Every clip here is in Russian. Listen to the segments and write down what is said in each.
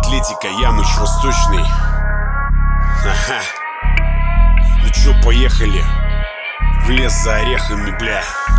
Атлетика, Ямыч, Восточный. Ага. Ну чё, поехали в лес за орехами, бля.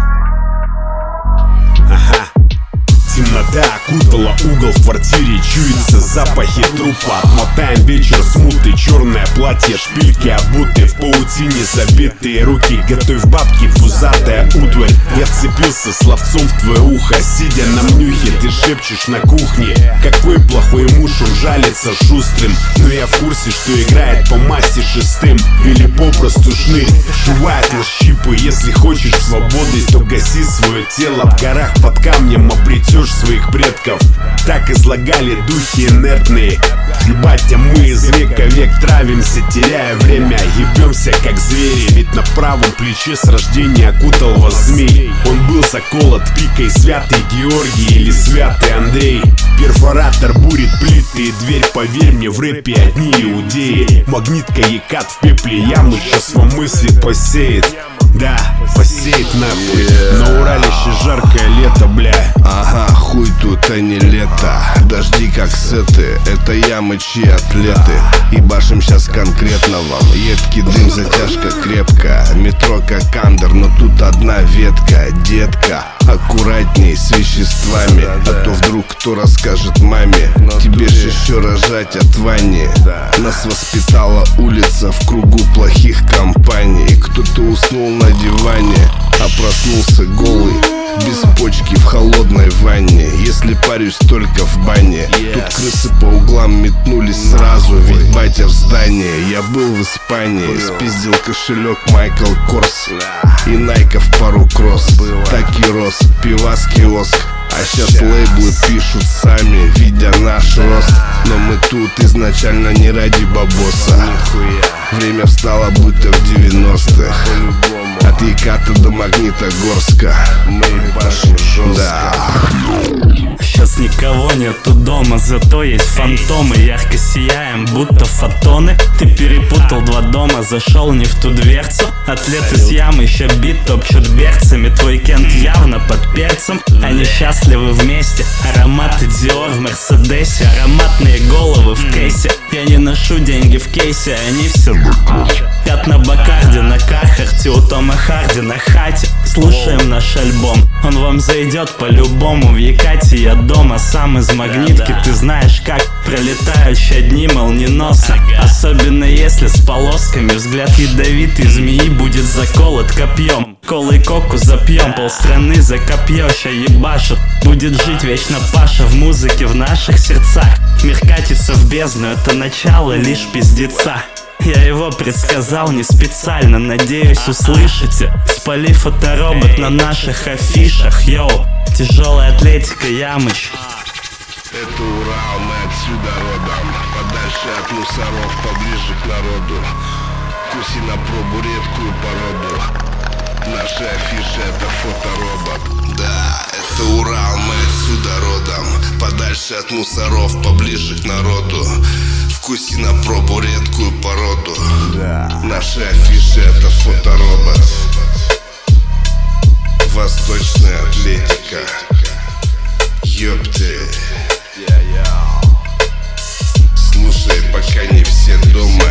Ага. Темнота окутала угол в квартире, чуются запахи трупа. Отмотаем вечер смуты, черное платье, шпильки обуты, в паутине забитые руки. Готовь бабки, пузатая утварь. Я вцепился словцом в твое ухо, сидя на мнюхе, ты шепчешь на кухне. Какой плохой муж, он жалится шустрым. Но я в курсе, что играет по масти шестым. Или попросту шнырь, шивает на щипы. Если хочешь свободы, то гаси свое тело. В горах под камнем обретешь своих предков. Так излагали духи инертные. Батя, мы из века в век травимся, теряя время. Ебемся как звери, ведь на правом плече с рождения окутал вас змей. Он был заколот пикой, святый Георгий или святый Андрей. Перфоратор бурит плиты и дверь, поверь мне, в рэпе одни иудеи. Магнитка Екат в пепле ямы сейчас вам мысли посеет. Да, посеет нахуй. На Урале еще жаркое лето, бля. Ага, хуй тут, а не лето. Дожди как сеты, это Ямычи и атлеты. Ебашим сейчас конкретно вам. Едкий дым, затяжка крепкая. Метро как андер, но тут одна ветка. Детка, аккуратней с веществами. А то вдруг кто расскажет маме. Тебе ж еще рожать от Вани. Нас воспитала улица в кругу плохих компаний. Кто-то уснул на диване, а проснулся голый, без почки в холодной ванне. Если парюсь только в бане. Тут крысы по углам метнулись сразу, ведь батя в здании. Я был в Испании, спиздил кошелек Майкл Корс и найков пару кросс. Так и рос, пивас киоск. А сейчас лейблы пишут сами, видя наш рост. Но мы тут изначально не ради бабоса. Время встало будто в 90-х. От Еката до Магнитогорска. Мы ебашим жестко. Сейчас никого нету дома, зато есть фантомы. Ярко сияем, будто фотоны. Ты перепутал два дома, зашел не в ту дверцу. Атлеты с ямы еще бит топчут берцами. Твой Кент явно под перцем. Они счастливы вместе. Ароматы Диор в Мерседесе. Ароматные головы в кейсе. Я не ношу деньги в кейсе, они все пятна Бакарди на Кархарте. У Тома Харди на хате. Слушаем наш альбом, он вам зайдет по-любому. В Екате я дома, сам из магнитки. Ты знаешь как пролетают ща дни молниеносно. Особенно если с полосками. Взгляд ядовитый змеи будет заколот копьем. Колой коку запьем, полстраны за копье ща ебашут. Будет жить вечно Паша в музыке в наших сердцах. Мир катится в бездну, это начало лишь пиздеца. Я его предсказал не специально, надеюсь услышите. Спали фоторобот на наших афишах, йоу. Тяжелая атлетика, Ямыч. Это Урал, мы отсюда родом. Подальше от мусоров, поближе к народу. Куси на пробу редкую породу. Наши афиши это фоторобот. Да, это Урал, мы отсюда родом. Подальше от мусоров, поближе к народу. Вкуси на пробу редкую породу. Наши афиши это фоторобот. Восточная атлетика. Ёпты. Слушай, пока не все дома.